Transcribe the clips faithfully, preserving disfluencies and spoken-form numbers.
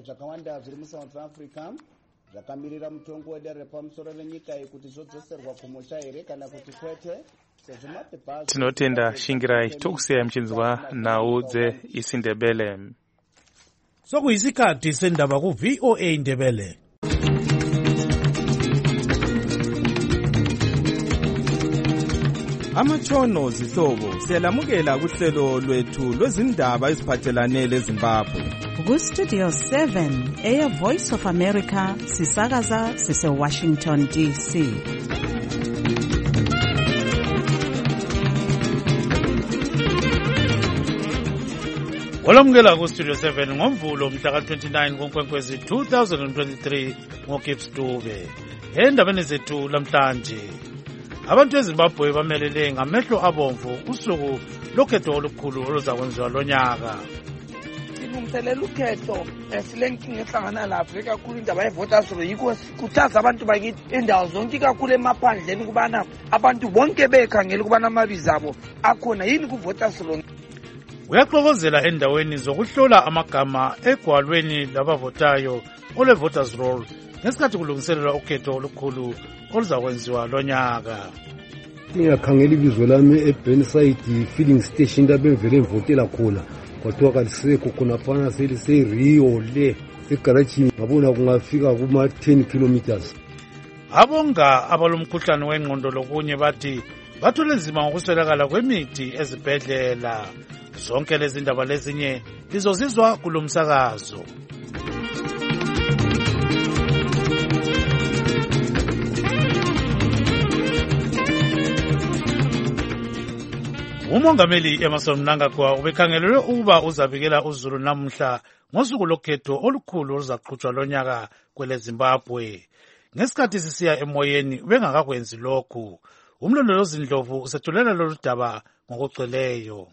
zvakawanda zviri muSouth Africa zvakamirira mutongo wedare pamusoro venyika iyi kuti zvodzoserwa kumusha here kana kuti kwete. Tinotenda Shingirai tokusiyai muchinzwa nhau dzeIsiNdebele. Sokuyisikhathi sendaba ku V O A Ndebele. Amatshono zihlobo siyalamukela kuhlelo lwethu lwezindaba eziphathelane leZimbabwe. Ku Studio seven Air Voice of America sisakaza sise Washington D C. Olamukela ku Studio seven ngomvulo mhla ka twenty-nine kuNkwenkwezi two thousand twenty-three ngoGibbs Dube. Endabeni zethu lamhlanje, abantu eZimbabwe bamelele ngamehlo abomvu usuku lokhetho olukhulu oluzakwenziwa lonyaka. Silungiselela ukhetho esilenkinga ehlangana laAfrika kakhulu indaba yevoters roll yikho sikhuthaza abantu bakithi indawo zonke kakhulu emaphandleni kubana abantu bonke bekhangela kubana amabizo abo akhona yini kuvoters roll. Uyaxokozela endaweni zokuhlola amagama egwalweni labavotayo ole voters roll ngesikhathi kulungiselelwa ukhetho olukhulu oluzakwenziwa lonyaka. Ngiyakhangela ibizo lami eBurnside filling station lapho bevele ngivotela khona kodwa kalisekho khona fana selise Rio le egarage ngabona kungafika kuma ten kilometers. Abonga abalomkhuhlane wengqondo lokunye bathi bathole nzima ngokuswelakala kwemithi ezibhedlela. Zonke lezi ndaba lezinye lizozizwa kulomsakazo. Umongameli Emmerson Mnangagwa ubekhangelelwe ukuba uzabikela uZulu namhla ngosuku lokhetho olukhulu oluzaqhutshwa lonyaka kwele Zimbabwe. Ngesikhathi sisiya emoyeni bengakakwenzi lokhu, umlondolozi Ndlovu usethulela lolu daba ngokugcweleyo.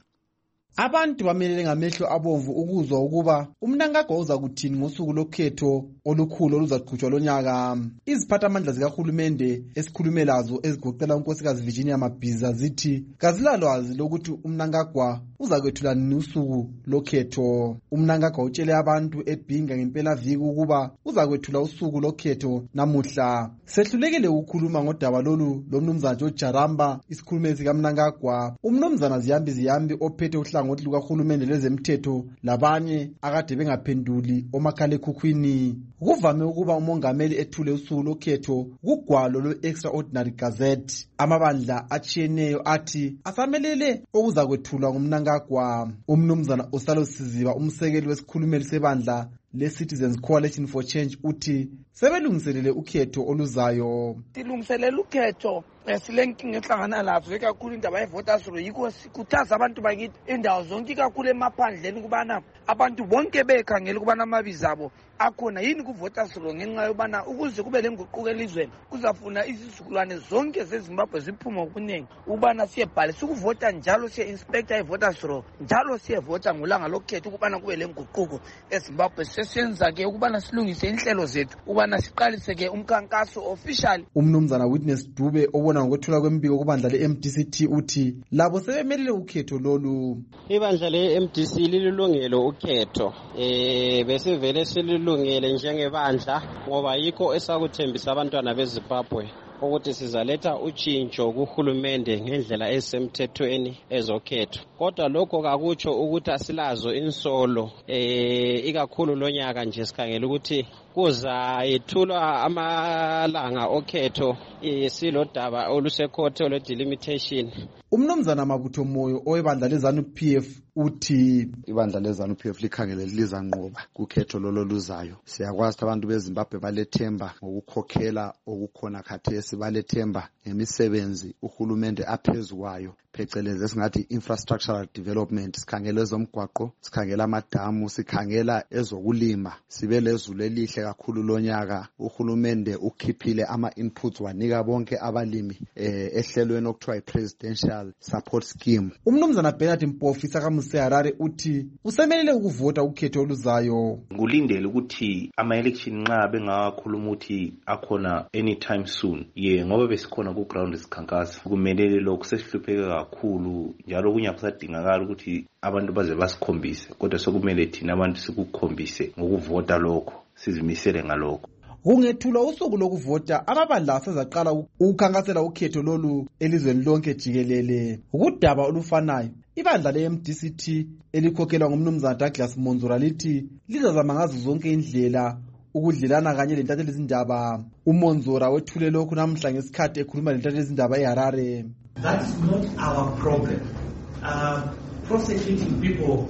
Abantu bamelele ngamehlo abomvu ukuzwa ukuba uMnangagwa uza kuthini ngosuku lokhetho olukhulu oluzaqhutshwa lonyaka. Iziphathamandla zikahulumende esikhulume lazo ezigoqela unkosikazi Virginia Mabhiza zithi kazilalwazi lokuthi uMnangagwa uzakwethula nini usuku lokhetho. uMnangagwa utshele abantu eBhinga ngempela viki ukuba uzakwethula usuku lokhetho namuhla. Sehlulekile ukukhuluma ngodaba lolu lomnumzana George Jaramba, isikhulumeli sikaMnangagwa. Umnumzana Ziyambi Ziyambi ophethe uhlangothi lukahulumende lwezemthetho labanye akade bengaphenduli omakhalekhukhwini. Kuvame ukuba umongameli ethule usuku lokhetho kugwalo lwe-Extraordinary Gazette. Amabandla atshiyeneyo athi asamelele okuzakwethulwa nguMnangagwa. Umnumzana Osalo Siziba, umsekeli wesikhulumeli sebandla le-Citizens Coalition for Change uthi sebelungiselele ukhetho oluzayo. Silungiselela ukhetho esilenkinga ehlangana laAfrika kakhulu indaba yevoters roll yikho sikhuthaza abantu bakithi indawo zonke kakhulu emaphandleni kubana abantu bonke bekhangela kubana amabizo abo akhona yini kuvoters roll ngenxa yobana ukuze kube lenguquko elizweni kuzafuna izizukulwane zonke zeZimbabwe ziphuma ngokuningi ubana siyebhalisa ukuvota njalo siye inspector ivoters roll njalo siyevota ngolanga lokhetho kubana kube lenguquko eZimbabwe. Sesenza ke ukubana silungise inhlelo zethu ubana siqalise ke umkhankaso official. Umnumzana Witness Dube obona ngokwethula kwembiko kubandla le-M D C T uthi labo sebemelele ukhetho lolu. Ibandla le-M D C lilungelo ukhetho eh besivele sililungele njengebandla ngoba yikho esakuthembisa abantwana beZimbabwe ukuthi sizaletha utshintsho kuhulumende ngendlela esemthethweni ezokhetho. Kodwa lokho kakutsho ukuthi asilazo insolo eh ikakhulu lonyaka nje sikhangela ukuthi kuza yethulwa amalanga okhetho isilodaba olusekhotho le delimitation. Umnumzana Mabutho Moyo owebandla leZanu P F uthi ibandla leZanu P F likhangele liza nqoba kukhetho lolo luzayo. Siyakwazi abantu beZimbabwe balethemba ngokukhokhela okukhona khathesi, balethemba ngemisebenzi uhulumende aphezukwayo phecelezi esingathi infrastructural development. Sikhangela ezomgwaqo, sikhangela amadamu, sikhangela ezokulima. Sibe lezulu elihle kakhulu lonyaka. Uhulumende ukhiphile ama inputs wanika bonke abalimi eh, ehlelweni okuthiwa i-presidential support scheme. Umnumzana Bernard Mpofu sakamuse Harare uthi usemelele ukuvota ukhetho oluzayo. Ngulindele ukuthi ama election nqa bengakhuluma ukuthi akhona anytime soon. Ye ngoba besikhona ku ground isikhankasa kumelele lokho sesihlupheke kakhulu njalo kunye kusadingakala ukuthi abantu baze basikhombise kodwa sokumele thina abantu sikukhombise ngokuvota lokho sizimisele ngalokho. Kungethulwa usuku lokuvota amabandla asezaqala ukukhankasela ukhetho lolu elizweni lonke jikelele. Ukudaba olufanayo ibandla le-M D C T elikhokhelwa ngumnumzana Douglas Monzora lithi lizazama ngazo zonke indlela ukudlelana kanye lentatheli izindaba. uMonzora wethule lokhu namhla ngesikhathi ekhuluma lentatheli izindaba eHarare. That's not our problem. Uh, prosecuting people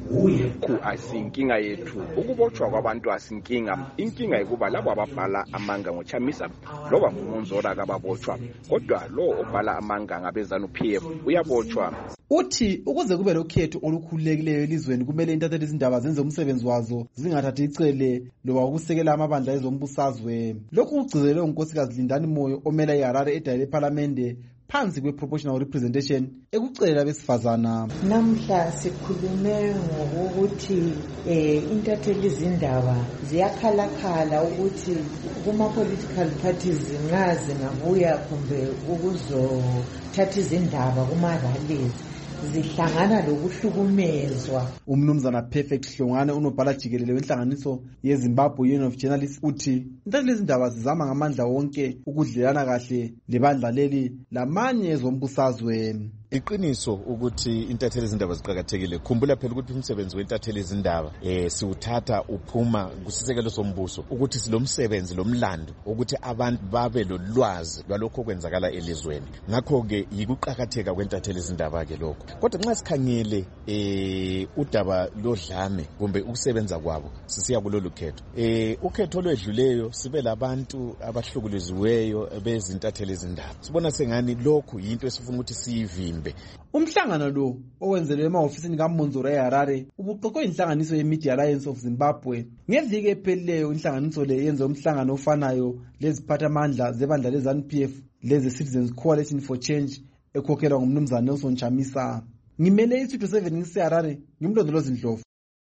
ku asinkinga yethu ukubotshwa kwabantu asinkinga inkinga ikuba labo ababhala amanga ngoChamisa loba nguMonzora kababotshwa kodwa lo obhala amanga ngabezanu P F uyabotshwa. Uthi ukuze kube lokhetho olukhululekileyo elizweni kumele intatheli izindaba zenze umsebenzi wazo zingathathi icele loba ukusekela amabandla ezombusazwe. Lokhu kugcizelwe ngunkosikazi Lindani Moyo omela iHarare edale eParliament phansi kwe-proportional representation ekucelela besifazana. Namhla sikhulume ngokuthi eh intatheli izindaba ziyakhalakhala ukuthi kuma political parties zingaze ngabuya kumbe ukuzothatha izindaba kuma rallies zihlangana lokuhlukumezwa. Umnumzana Perfect Hlongane unobhala jikelele wenhlanganiso yeZimbabwe Union of Journalists uthi intatheli izindaba zizama ngamandla wonke ukudlelana kahle lebandla leli lamanye ezombusazwe. Iqiniso ukuthi intatheli izindaba ziqhakathekile. Khumbula phela ukuthi umsebenzi wentatheli izindaba eh siwuthatha uphuma kusisekelo sombuso ukuthi silomsebenzi lomlando ukuthi abantu babe lolwazi lwalokho kwenzakala elizweni. Ngakho ke yikuqhakatheka kwentatheli izindaba ke lokho. Kodwa nxa sikhangele eh udaba lodlame kumbe ukusebenza kwabo sisiya kulolu khetho. Eh ukhetho lwedluleyo sibe labantu abahlukuliziweyo bezintatheli izindaba. Sibona sengani lokho yinto esifuna ukuthi siyivimbe. Umhlangano lo owenzelwe emahofisini kaMonzora eHarare ubuqoqwe inhlanganiso ye-Media Alliance of Zimbabwe. Ngeviki ephelileyo inhlanganiso le yenze umhlangano ofanayo leziphathamandla zebandla leZANU P F leze Citizens Coalition for Change ekhokhelwa ngumnumzana Nelson Chamisa. Ngimele iStudio seven ngiseHarare ngimlondolozi Ndlovu.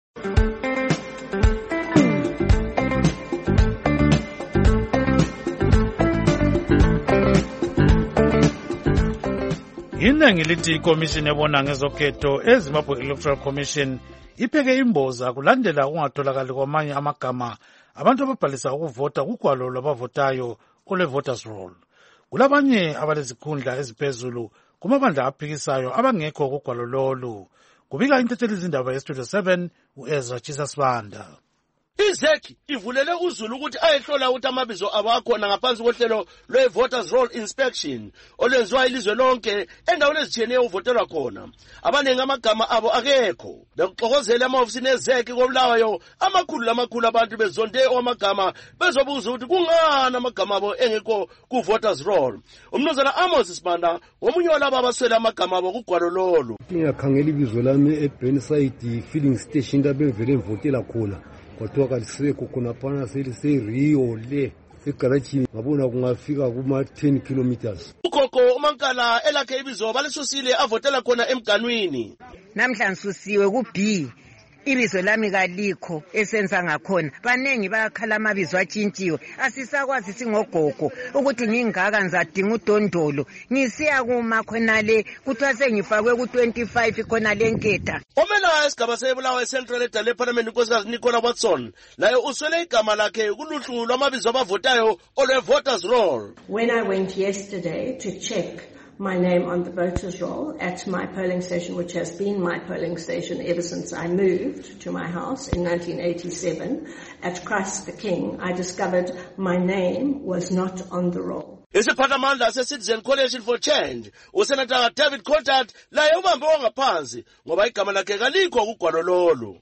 Inengi lithi ikomishini ebona ngezokhetho eZimbabwe Electoral Commission ipheke imboza kulandela ukungatholakali kwamanye amagama abantu ababhalisa ukuvota kugwalo lwabavotayo ole-voters roll. Kulabanye abalezikhundla eziphezulu kumabandla aphikisayo abangekho kugwalo lolu. Kubika intatheli izindaba yeStudio seven u-Ezra Chisasibanda. Izeki ivulele uZulu ukuthi ayehlola ukuthi amabizo abakhona ngaphansi kohlelo lwe-voters roll inspection olwenziwa ilizwe lonke endaweni ezitshiyeneyo uvotelwa khona. Abaningi amagama abo akekho. Bekuxokozela amahofisini ezeki kobulawayo amakhulu lamakhulu abantu bezonde amagama bezobuza ukuthi kungani amagama abo engekho ku-voters roll. Umnumzana Amos Sibanda omunye walabo abaswele amagama abo kugwalo lolu. Ngingakhangela ibizo lami eBurnside filling station lapho bevele ngivotela khona. Kwathiwa kalisekho khonapana seliseRio le egarajini ngabona kungafika kuma ten kilometers. Ukhokho uMankala elakhe ibizo balesusile avotela khona emganwini. Namhlanje susiwe ku B ibizo lami kalikho esenza ngakhona. Banengi bayakhala amabizo atshintshiwe. Asisakwazi singogogo ukuthi ngingaka ngizadinga udondolo. Ngisiya kuma khonale kuthiwa sengifakwe ku twenty-five khonale enketha. Omela esigaba sebulawa eCentral edale eParliament unkosikazi Nicola Watson laye uswele igama lakhe kuluhlu lwamabizo abavotayo olwe-voters roll. When I went yesterday to check my name on the voters roll at my polling station, which has been my polling station ever since I moved to my house in nineteen eighty-seven at Christ the King, I discovered my name was not on the roll. Isiphathamandla se-Citizen Coalition for Change uSenator David Coltart laye ubambe wangaphansi ngoba igama lakhe kalikho kugwalo lolu.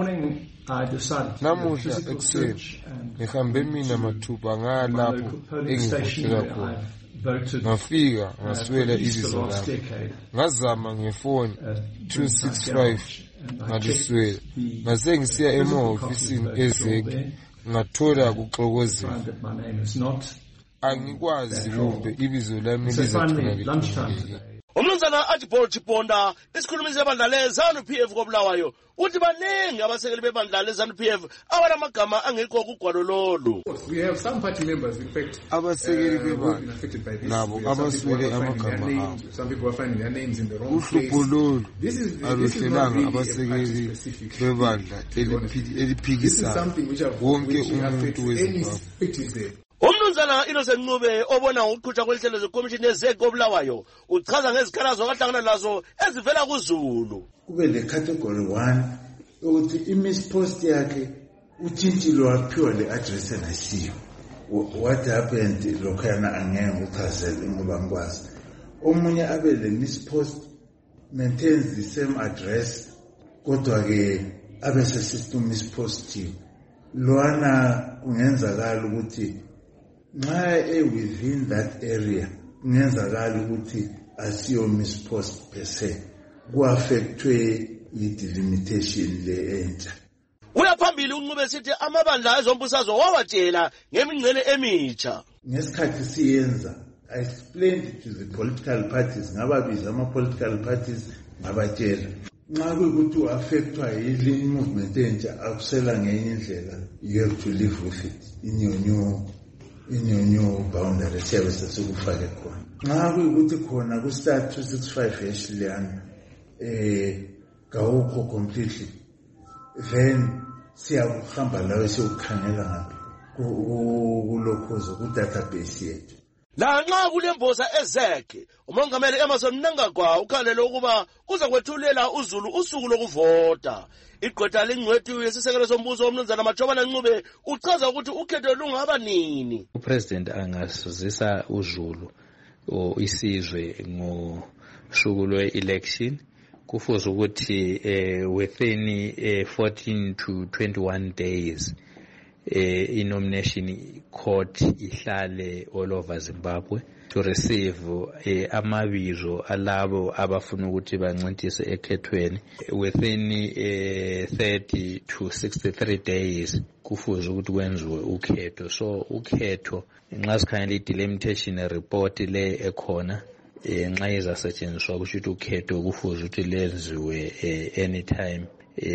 Namuhla ekuseni ngihambe mina mathupha ngalapho engivotela khona. Ngafika ngaswela ibizo lami. Ngazama ngefoni two six five ngaliswela. Ngase ngisiya emahofisini ezeki ngathola kuxokozela. Angikwazi kumbe ibizo lami lizatholakala. umnumzana Archibald Chiponda isikhulumisi sebandla le-ZANU P F koBulawayo uthi baningi abasekeli bebandla le-ZANU P F abanamagama angekho kugwalo lolu. We have some party members in fact abasekeli uh, bebandla affected by this. nabo abaswele amagama abo. Some people are finding their names in the wrong place. Uhlupho lolu This is aluhlelanga abasekeli bebandla eliphikisayo wonke umuntu weZimbabwe. Umnumzana Innocent Ncube obona ukuqhutshwa kwelihlelo zekomishini yezeki koBulawayo uchaza ngezikhalazo akahlangana nazo ezivela kuZulu. Kube le category one ukuthi imispost yakhe utshintshile waphiwa le address engasiyo. What happened lokhana angeke uchazele ngoba ngikwazi. Omunye abe le mispost maintains the same address kodwa ke abe se system mispostive. Loana kungenzakala ukuthi nxa e within that area kungenzakala ukuthi asiyo mispost per se ku-affectwe i-delimitation le entsha. Uyaphambili uNcube sithi amabandla ezombusazwe wawatshela ngemingcele emitsha. Ngesikhathi siyenza I explained to the political parties ngababiza ama-political parties ngabatshela nxa kuyukuthi u-affectwa yile movement entsha akusela ngenye indlela you have to live with it in your new in your new boundary services ukufake khona. Nxa kuyukuthi khona ku-start two sixty-five hash leyana eh kawukho completely then siyakuhamba lawe siyokukhangela ngaphi kulokhozo ku-database yethu. Lanxa kulemboza ezekhe umongameli Emmerson Mnangagwa ukhalele ukuba uza kwethulela uZulu usuku lokuvota. Igqwetha lengcwethu yesisekelo sombuso umnumzana Majobana Ncube uchaza ukuthi ukhetho lungaba nini. uPresident angasuzisa uZulu o isizwe ngosuku lwe-election kufuze ukuthi eh, within eh, fourteen to twenty-one days eh, i-nomination court ihlale all over Zimbabwe to receive eh, amabizo alabo abafuna ukuthi bancintise ekhethweni within eh, thirty to sixty-three days kufuze ukuthi kwenziwe ukhetho. So ukhetho nxa sikhangela i-delimitation report le ekhona nxa izasetshenziswa kusho ukuthi ukhetho kufuze ukuthi lenziwe anytime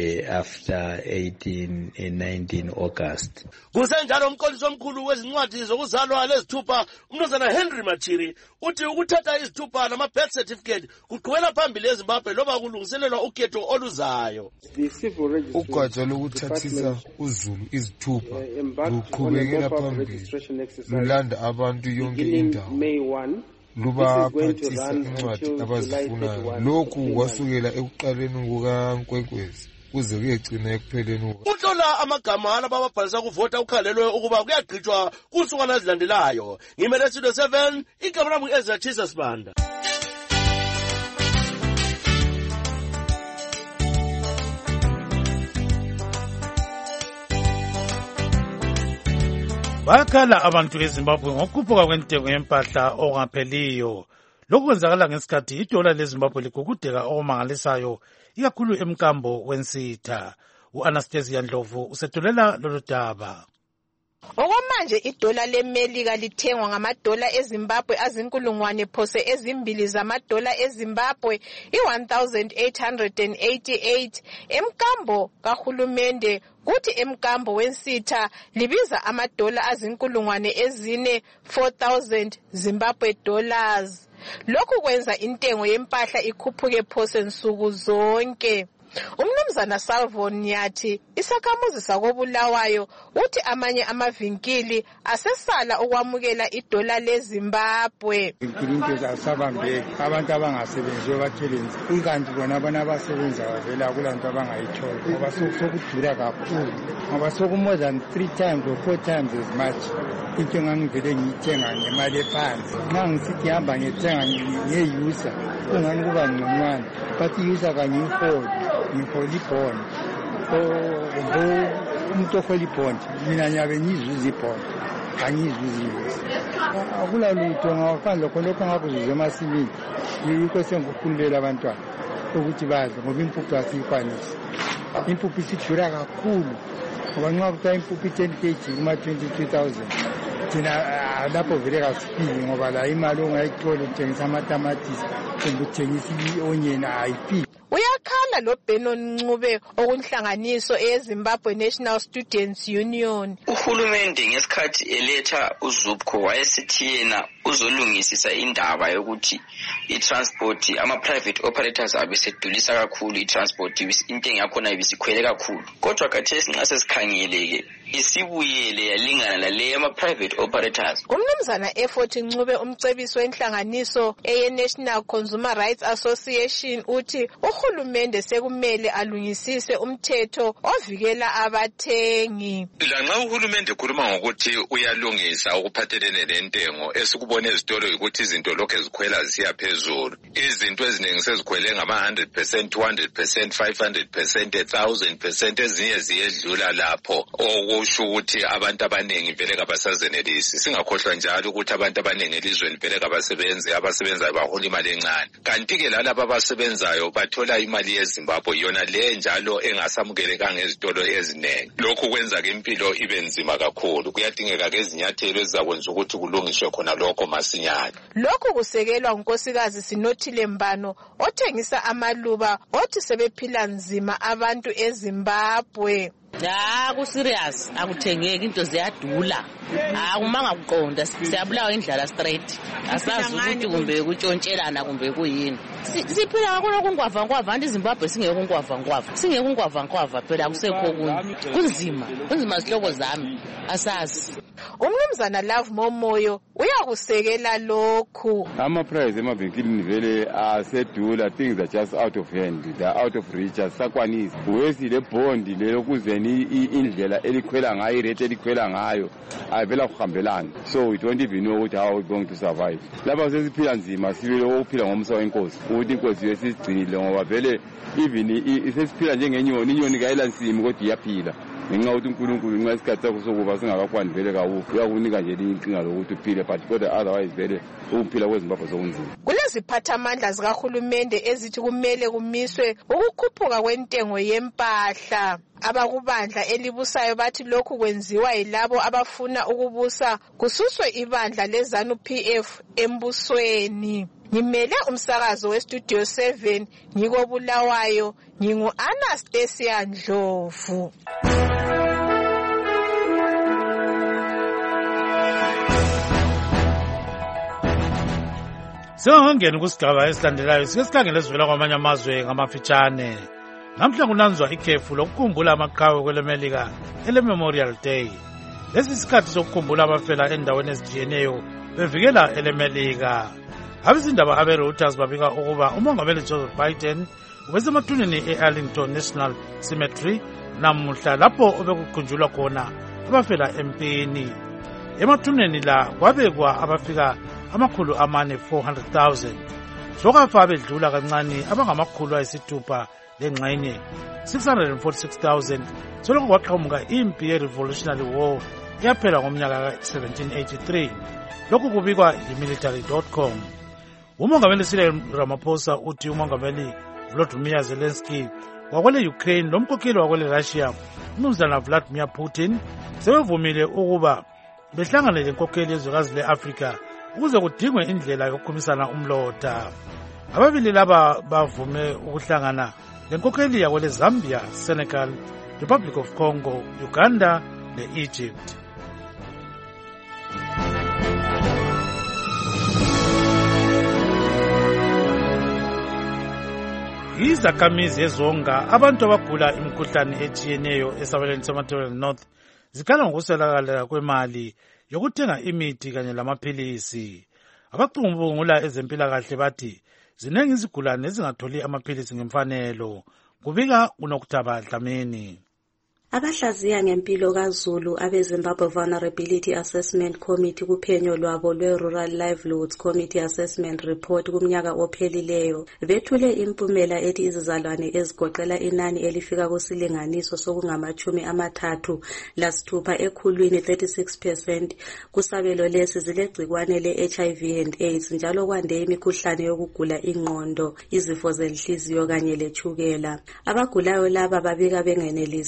after eighteen nineteen August. Kusenjalo umqondisi omkhulu wezincwadi zokuzalwa lezithupha umnumzana Henry Machiri uthi ukuthatha izithupha nama birth certificate kuqhubela phambili eZimbabwe loba kulungiselelwa ukhetho oluzayo. Ugatsha lokuthathisa uZulu izithupha luqhubekela phambili lulanda abantu yonke indawo lubaphathisa incwadi abazifunayo. Lokhu kwasukela ekuqaleni kukaNkwenkwezi kuze kuyegcina ekupheleni. Uhlola amagama alabo ababhalisa kuvota ukhalelwe ukuba kuyagqitshwa kusuku ezilandelayo. Ngimele Studio seven igama lami Ezra Jesus Banda. Bakhala abantu eZimbabwe ngokukhuphuka kwentengo yempahla okungapheliyo. Lokhu kwenzakala ngesikhathi idola leZimbabwe ligugudeka okumangalisayo ikakhulu emkambo wensitha. U-Anastasia Ndlovu usethulela lolu daba. Okwamanje idola leMelika lithengwa ngamadola eZimbabwe azinkulungwane phose ezimbili zamadola eZimbabwe i-one thousand eight hundred eighty-eight. Emkambo kahulumende kuthi emkambo wensitha libiza amadola azinkulungwane ezine four thousand Zimbabwe dollars. Lokhu kwenza intengo yempahla ikhuphuke phose nsuku zonke. Umnumzana Salvo Nyathi isakhamuzi sakoBulawayo uthi amanye amavinkili asesala ukwamukela idola leZimbabwe. Izinto zasabambeke abantu abangasebenziyo batheleni ikanti bona abana abasebenza bavela kulanto abangayithola ngoba sokudura kakhulu ngoba soku more than three times or four times as much into engangivele ngiyithenga ngemali ephansi. Nxa ngisithi hamba ngithenga ngeyusa kungani kuba ngconywana but iyusa kangiyiholi ngiholi bond o umuntu oholi bond mina nyabe ngizuza ibond angizuzi akula lutho ngaphandle khonokho ngakuzuza emasimini yikho sengikhululela abantwana ukuthi badle ngoba impuphu asiyikwanisi. Impuphu isidura kakhulu ngoba nxa kuthiwa impuphu ten kilograms kuma twenty-two thousand thina lapho vele kasifiki ngoba la imali ongayithola uthengisa amatamatisi kumbe uthengisa i-onion ayifiki. Uyakhala lo Benon Ncube okunhlanganiso eZimbabwe National Students Union. Uhulumende ngesikhathi eletha uZupco wayesithi yena uzolungisisa indaba yokuthi i-transport ama-private operators abesedulisa kakhulu i-transport intengo yakhona ibisikhwele kakhulu. Kodwa khathesi nxa sesikhangeleke isibuyele yalingana lale ama-private operators. Umnumzana Effort Ncube umcebiso wenhlanganiso eye-National Consumer Rights Association uthi uhulumende sekumele alungisise umthetho ovikela abathengi. Lanxa uhulumende khuluma ngokuthi uyalungisa ukuphathelene nentengo esikubone ezitolo ukuthi izinto lokho ezikhwela zisiya phezulu. Izinto eziningi sezikhwele ngama one hundred percent, two hundred percent, five hundred percent, one thousand percent ezinye ziyedlula lapho. Okusho ukuthi abantu abaningi vele kabasazenelisi. Singakhohlwa njalo ukuthi abantu abaningi elizweni vele kabasebenzi abasebenzayo bahola imali encane. Kanti ke lalabo abasebenzayo bathola imali yeZimbabwe yona le njalo engasamukelekanga ezitolo eziningi. Lokhu kwenza ke impilo ibe nzima kakhulu. Kuyadingeka ke izinyathelo ezizakwenza ukuthi kulungiswe khona lokho masinyane. Lokhu kusekelwa unkosikazi Sinothile Mbano othengisa amaluba othi sebephila nzima abantu eZimbabwe. Ya ku serious akuthengeki into ziyadula. Ah umanga kuqonda siyabulawa indlala straight. Asazi ukuthi kumbe kutshontshela kumbe kuyini. Siphila ngakho kungwava ngwava anti Zimbabwe singeke ngwava ngwava. Singeke ngwava ngwava phela akusekho kunye. Kunzima, kunzima sihloko zami. Asazi. Umnumzana Love Momoyo uyakusekela lokhu. Ama price emavenkilini vele asedula, things are just out of hand, they are out of reach. Asakwanisi. Wesi le bond lelo kuzeni indlela elikhwela ngayo, rate elikhwela ngayo avela kuhambelana. So we don't even know what how we going to survive. Laba sesiphila nzima sibele ukuphila ngomsa wenkosi. Ukuthi inkosi yesigcinile ngoba vele even isesiphila njengenyoni, inyoni kayilansimi kodwa iyaphila. Ngenxa ukuthi uNkulunkulu nxa isikhathi sakho sokuba singakakwani vele kawu uyakunika nje inkinga lokuthi uphile but kodwa otherwise vele ukuphila kweZimbabwe sokunzima. Kuleziphathamandla zikahulumende ezithi kumele kumiswe ukukhuphuka kwentengo yempahla. Abakubandla elibusayo bathi lokhu kwenziwa yilabo abafuna ukubusa kususwe ibandla leZANU P F embusweni. Ngimele umsakazo weStudio seven ngiko Bulawayo, ngingu Anastasia Ndlovu. Singangeni kusigaba esilandelayo sike sikhangele sivela kwamanye amazwe ngamafitshane. Namhla kunanzwa ikhefu lokukhumbula amaqhawe kwelemelika ele Memorial Day. Lesi isikhathi sokukhumbula abafela endaweni ezijiyeneyo bevikela elemelika. Abezindaba abe-Reuters babika ukuba umongameli Joseph Biden ubesemathuneni e-Arlington National Cemetery namuhla lapho obekukhunjulwa khona abafela empini. Emathuneni la kwabekwa abafika amakhulu amane four hundred thousand. Sokafa bedlula kancane abangamakhulu ayisithupha lengxenye six hundred forty-six thousand. Soloko kwaqhamuka impi ye-Revolutionary War yaphela ngomnyaka ka seventeen eighty-three. Lokhu kubikwa yi-military dot com. Umongameli Cyril Ramaphosa uthi umongameli Volodymyr Zelensky wakwele Ukraine lomkhokheli wakwele Russia umnumzana Vladimir Putin sebevumile ukuba behlangane lenkokheli yezwekazi le-Afrika ukuze kudingwe indlela yokukhumisana umlota. Ababili laba bavume ukuhlangana lenkokheli yakwele Zambia, Senegal, Republic of Congo, Uganda ne-Egypt. Izakhamizi ezonga abantu abagula imikhuhlane etshiyeneyo esabelweni semathebeleni North zikhala ngokuswelakala kwemali yokuthenga imithi kanye lamaphilisi. Abacubungula ezempilakahle bathi zinengi izigulane ezingatholi amaphilisi ngemfanelo. Kubika uNokutaba Dlamini. Abahlaziya ngempilo kaZulu abeZimbabwe Vulnerability Assessment Committee kuphenyo lwabo lwe-Rural Livelihoods Committee Assessment Report kumnyaka ophelileyo bethule impumela ethi izizalwane ezigoqela inani elifika kusilinganiso sokungamachumi amathathu lasithupha ekhulwini thirty-six percent kusabelo lesi zilegcikwane le-H I V and AIDS njalo kwande imikhuhlane yokugula ingqondo, izifo zenhliziyo kanye lechukela. Abagulayo laba babika bengenelisi ukuthi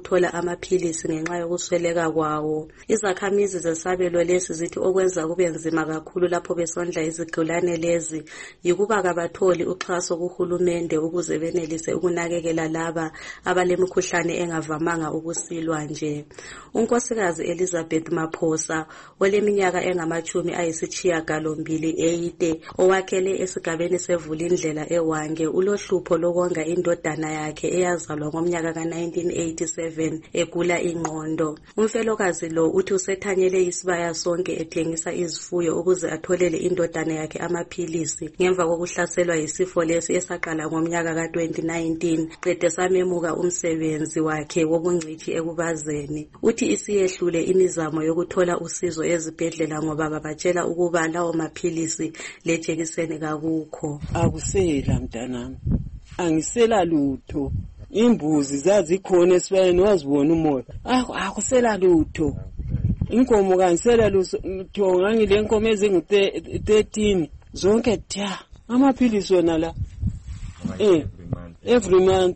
ukuthola amaphilisi ngenxa yokusweleka kwawo. Izakhamizi zesabelo lesi zithi okwenza kube nzima kakhulu lapho besondla izigulane lezi yikuba kabatholi uxhaso kuhulumende ukuze benelise ukunakekela laba abalemikhuhlane engavamanga ukusilwa nje. Unkosikazi Elizabeth Maphosa oleminyaka engamachumi ayisitshiyagalombili eyide owakhele esigabeni sevulindlela eWange ulohlupho lokonga indodana yakhe eyazalwa ngomnyaka ka nineteen eighty-seven egula ingqondo. Umfelokazi lo uthi usethanyele isibaya sonke ethengisa izifuyo ukuze atholele indodana yakhe amaphilisi ngemva kokuhlaselwa yisifo lesi esaqala ngomnyaka ka twenty nineteen qede samemuka umsebenzi wakhe wobungcitshi ekubazeni. Uthi isiyehlule imizamo yokuthola usizo ezibhedlela ngoba babatshela ukuba lawo maphilisi lejekiseni kakukho. Akusela mntanami, angisela lutho. Imbuzi zazikhona esibayeni wazibona umoya. Akusela lutho. Inkomo kanisela lutho ngangile nkomo ezingu thirteen zonke tya. Amaphilisi wona la. Eh every month.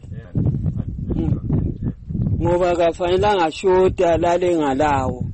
Ngoba kafanelanga shota lale ngalawo.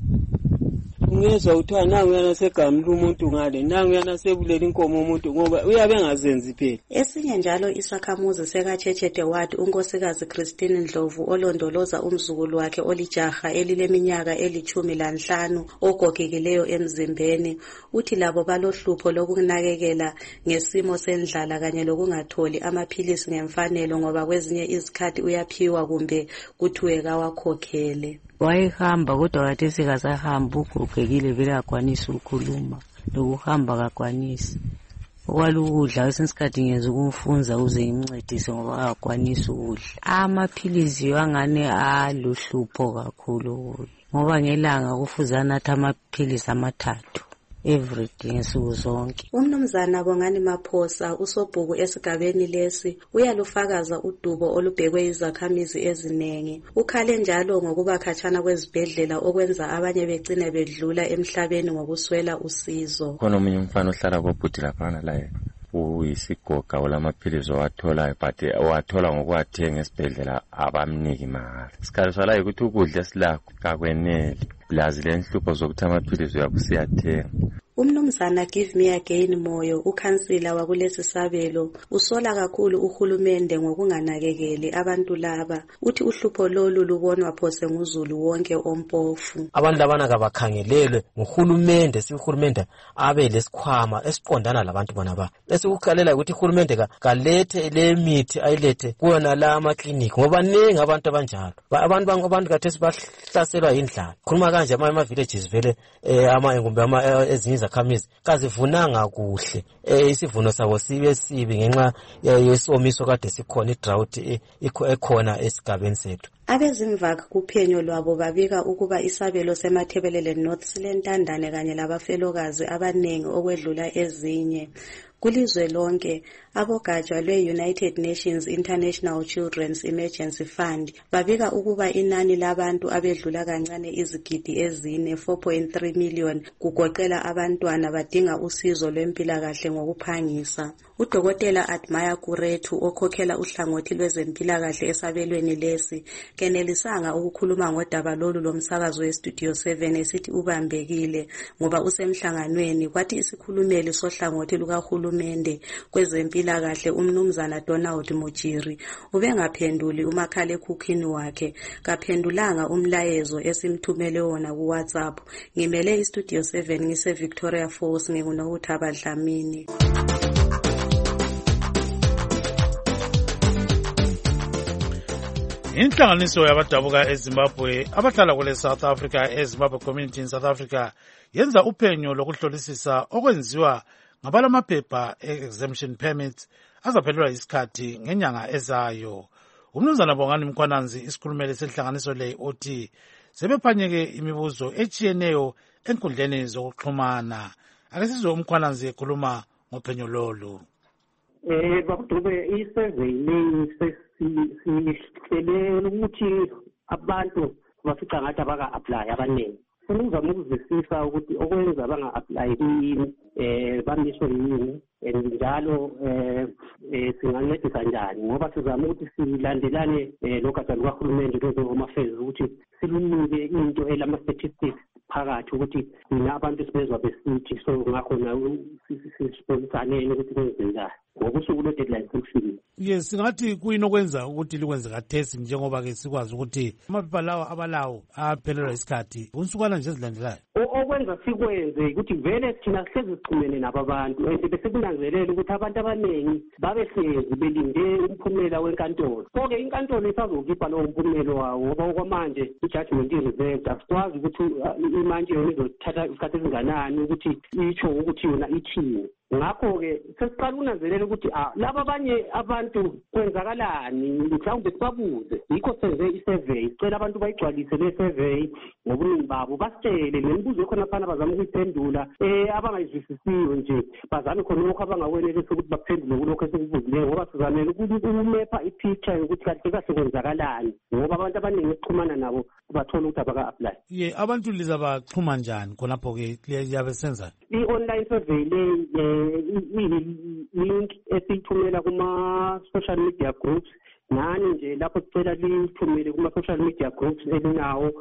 Ngizwa uthiwa nangu yana segamla umuntu ngale, nangu yana sebulela inkomo umuntu ngoba uyabe engazenzi phela. Esinye njalo isakhamuzi sekaChechete Ward unkosikazi Christine Ndlovu olondoloza umzukulu wakhe olijaha elileminyaka elithumi lanhlanu ogogekileyo emzimbeni uthi labo balohlupho lokunakekela ngesimo sendlala kanye lokungatholi amaphilisi ngemfanelo ngoba kwezinye izikhathi uyaphiwa kumbe kuthiwe kawakhokhele. Wayehamba kodwa kade sekasahamba ugogekile vele akwanisa ukukhuluma lokuhamba akakwanisi. Okwalukudla kwesinsikhathi ngenza ukumfunza uze imncedise ngoba akakwanisi ukudla. Amaphilisi wangane aluhlupho kakhulu ngoba ngelanga kufuze anathe amaphilisi amathathu everyday nsuku zonke. Umnumzana Bongani Maphosa usobhuku esigabeni lesi uyalufakaza udubo olubhekwe izakhamizi ezinengi. Ukhale njalo ngokuba khatshana kwezibhedlela okwenza abanye begcine bedlula emhlabeni ngokuswela usizo. Khona omunye umfana ohlala kobhuti laphana la yena uyisigoga olamaphilisi owatholayo but owathola ngokuwathenga esibhedlela abamniki mahhala. Isikhathi swalayo ukuthi ukudla esilakho kakweneli lazi lenhlupho zokuthi amaphilisi uyakusiyathenga. Umnumzana Give Me Again Moyo ukhansila wakulesi sabelo usola kakhulu uhulumende ngokunganakekeli abantu laba. Uthi uhlupho lolu lubonwa phose nguzulu wonke ompofu. Abantu labana kabakhangelelwe nguhulumende, si uhulumende abe lesikhwama esiqondana labantu bona ba. Bese ukukhalela ukuthi uhulumende kalethe le mithi ayilethe kuona la ama clinic ngoba ningi abantu abanjalo. Abantu abantu kathesi bahlaselwa indlala. Khuluma kanje ama villages vele eh ama ngumbe ama ezinye khamizi kazivunanga kuhle eh isivuno sabo sibe sibi ngenxa yesomiso kade sikhona idrought ekhona esigabeni sethu. Abezimvaka kuphenyo lwabo babika ukuba isabelo semathebelele North silentandane kanye labafelokazi abanengi okwedlula ezinye. Kulizwe lonke abogatsha lwe-United Nations International Children's Emergency Fund babika ukuba inani labantu abedlula kancane izigidi ezine four point three million kugoqela abantwana badinga usizo lwempilakahle ngokuphangisa. Udokotela Admire Kurethu okhokhela uhlangothi lwezempilakahle esabelweni lesi kenelisanga ukukhuluma ngodaba lolu lomsakazo weStudio seven esithi ubambekile ngoba usemhlanganweni kwathi isikhulumeli sohlangothi lukahulumende kwezempilakahle umnumzana Donald Mujiri ubengaphenduli umakhala ekhukhwini wakhe kaphendulanga umlayezo esimthumele wona ku WhatsApp. Ngimele iStudio seven ngise Victoria Falls nginguNokuthaba Dlamini. Inhlanganiso yabadabuka eZimbabwe abahlala kule South Africa eZimbabwe Community in South Africa yenza uphenyo lokuhlolisisa okwenziwa ngabalamaphepha exemption permits azaphelelwa isikhathi ngenyanga ezayo. Umnumzana Bongani Mkhwananzi isikhulumeli senhlanganiso le uthi sebephanyeke imibuzo etshiyeneyo enkundleni zokuxhumana. Ake sizwe uMkhwananzi ekhuluma ngophenyo lolu. Eh bakudube isurvey leyi sihlele ukuthi abantu bafica ngathi abaka apply abaningi. Sizama ukuzwisisa ukuthi okwenza banga apply yini eh bamisho yini njalo eh um singancedisa kanjani ngoba sizama ukuthi silandelane um logatsha lukahulumende lwezo-home affairs ukuthi silunike into elama-statistics phakathi ukuthi thina abantu sibezwa besithi so ngakhona sisibonisane ukuthi kwenzenjani ngoba usuku lwe-deadline sekufikile. Yes, singathi kuyini okwenza ukuthi likwenze kathesi njengoba-ke sikwazi ukuthi amaphepha lawo abalawo aphelelwa isikhathi unsukwana nje ezilandelayo. Okwenza sikwenze ukuthi vele thina sihlezi sixhumene nabo abantu and bese kunanzelela ukuthi abantu abaningi babehlezi belinde umphumela wenkantolo. So-ke inkantolo isazokhipha lowo mphumelo wawo ngoba okwamanje i-judgment i-reserved asikwazi ukuthi imanje yona izothatha isikhathi esinganani ukuthi itsho ukuthi yona ithini. Ngakho-ke sesiqala ukunanzelela ukuthi laba abanye abantu kwenzakalani mhlawumbe sibabuze yikho senze i-survey sicela abantu bayigcwalise le survey ngobuningi babo basitshele nemibuzo ekhona phana bazame ukuyiphendula um abangayizwisisiyo nje bazame khona lokho abangakwenelisi ukuthi baphendule kulokho esikubuzileyo ngoba sizamele ukumepha i-picture yokuthi kahle kahle kwenzakalani ngoba abantu abaningi esixhumana nabo bathola ukuthi abaka-apply. Ye abantu lizabaxhuma njani khonapho-ke liyabe senzani? I-online survey le i-link esiyithumela kuma-social media groups nani nje lapho sicela lithumele kuma-social media groups elinawo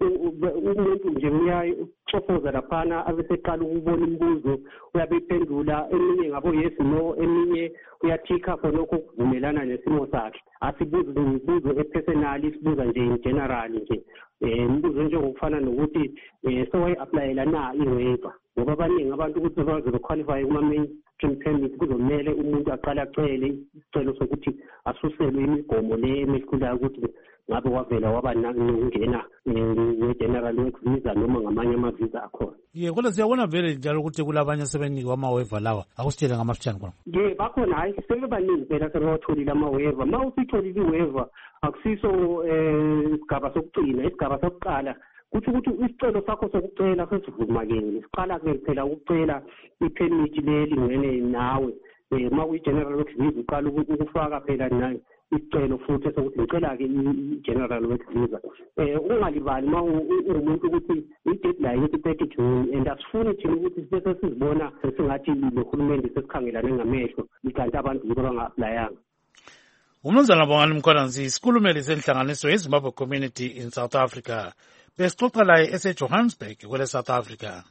umuntu nje uyacofoza laphana abeseqala ukubona imibuzo uyabe iphendula eminye ngabo yes no eminye uyathikha khonokho ukuvumelana nesimo sakhe asibuze imibuzo epersonal isibuza nje in general nje imibuzo njengokufana nokuthi so wayi-aplayela na i-waiver ngoba abaningi abantu ukuthi bazoqualify kuma-mainstream permit kuzomele umuntu aqale acele isicelo sokuthi asuselwe imigomo le emehlulayo ukuthi ngabe wavela waba nokungena nge-general work visa noma ngamanye amavisa akhona. Ye kodwa siyabona vele njalo ukuthi kulabanye asebenikwa ama-waiver lawa akusitshele ngamafitshane khona. Ye bakhona hayi sebebaningi phela sebewatholile ama-waiver. Ma usitholile i-waiver akusiso um isigaba sokugcina isigaba sokuqala kuthi ukuthi isicelo sakho sokucela sesivumakele siqala-ke phela ukucela iphemithi lelingene nawe um ma kuyi-general work visa uqala ukufaka phela nayo isicelo futhi sokuthi ngicela-ke i-general work visa um ungalibali ma ungumuntu ukuthi i-deadline ithi-thirty June and asifuni thina ukuthi bese sizibona sesingathilohulumende sesikhangelane ngamehlo kanti abantu yibo abanga-aplayanga. Umnumzana Bongani Mkhwananzi isikhulumeli senhlanganiso yeZimbabwe Community in South Africa besixoxa laye ese-Johannesburg kwele South Africa.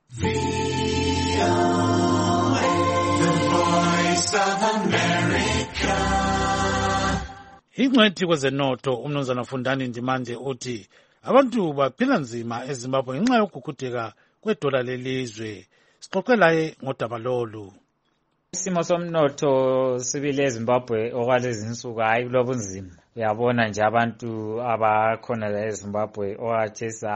Ingcwethi kwezenotho umnumzana Fundani Ndimande uthi abantu baphila nzima eZimbabwe ngenxa yokugugudeka kwedola lelizwe. Sixoxe laye ngodaba lolu. Isimo somnotho sibile eZimbabwe okwalezi insuku hayi kulobunzima. Uyabona nje abantu abakhona la eZimbabwe owathesa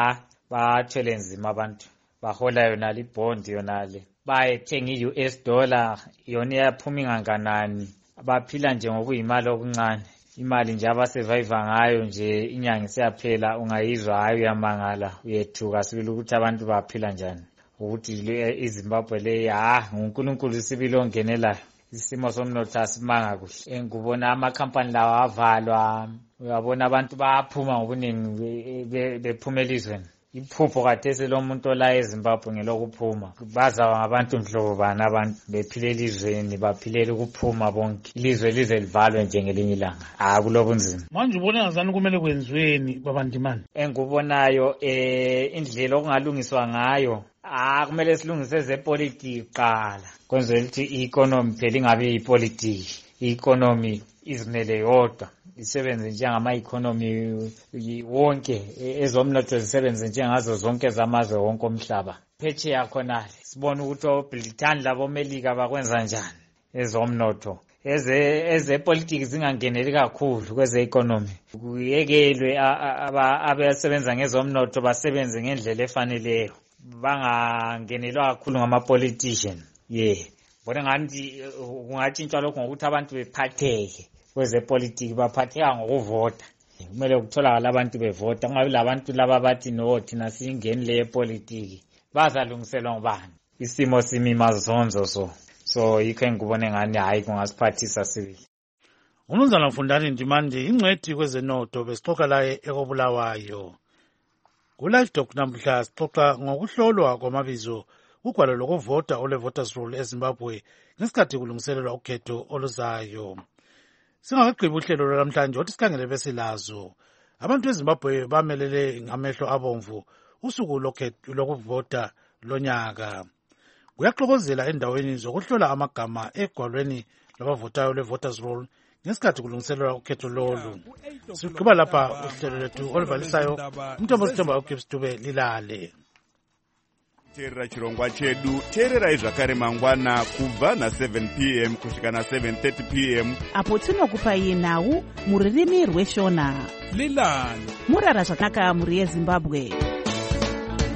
bathwele nzima abantu bahola yona libond yona le bayethenga i-U S dollar yona iyaphuma inganganani baphila nje ngokuyimali okuncane imali nje abasurvive ngayo nje inyanga isiyaphela ungayizwa hayi uyamangala uyethuka sibili ukuthi abantu baphila njani ukuthi iZimbabwe le ha uNkulunkulu sibili ongenelayo isimo somnotho asimanga kuhle ngubona amakhampani lawa avalwa uyabona abantu bayaphuma ngobuningi bephuma elizweni iphupho kathesi lo muntu ola eZimbabwe ngelokuphuma bazawa ngabantu mhlobo bana abantu bephile elizweni baphilela ukuphuma bonke ilizwe lize livalwe njengelinye ilanga akulobunzima manje ubona ngazani kumele kwenziweni babandimani engubonayo eh indlela okungalungiswa ngayo ah kumele silungise zepolitiki qala kwenzela ukuthi i-economy phela ingabe ipolitiki i-economy izimele yodwa isebenze njengama-economy wonke ezomnotho zisebenze njengazo zonke zamazwe wonke omhlaba phetsheya khonale sibona ukuthi oBrithani labomelika bakwenza njani ezomnotho ezepolitiki zingangeneli kakhulu kweze-economy kuyekelwe abasebenza ngezomnotho basebenze ngendlela efaneleyo bangangenelwa kakhulu ngama-politician ye bona ngathi kungatshintshwa lokho ngokuthi abantu bephatheke kwezepolitiki baphatheka ngokuvota kumele kutholakala abantu bevota kungabi labantu laba bathi no thina singeni le politiki bazalungiselwa ngubani isimo simi mazonzo so so yikho engibone ngani hayi kungasiphathisa sibili. Umnumzana Fundani Ndimande ingcwethi kwezenotho besixoxa laye ekobulawayo. Ku-Live Talk namhla sixoxa ngokuhlolwa kwamabizo ugwalo lokuvota olwe-voters roll eZimbabwe ngesikhathi kulungiselelwa ukhetho oluzayo. Singakagqibi uhlelo lwanamhlanje othi sikhangele besilazo. Abantu eZimbabwe bamelele ngamehlo abomvu usuku lokuvota lonyaka. Kuyaxokozela endaweni zokuhlola amagama egwalweni labavotayo lwe-voters roll ngesikhathi kulungiselelwa ukhetho lolu. Sigqiba lapha uhlelo lethu oluvalisayo umthombo sithemba uGibbs Dube lilale. Teerera chirongwa chedu, teererai zvakare mangwana kubva na seven p m kusvika na seven thirty p m apo tinokupai nhau mururimi rweshona. Lilani murara zvakanaka muri yeZimbabwe.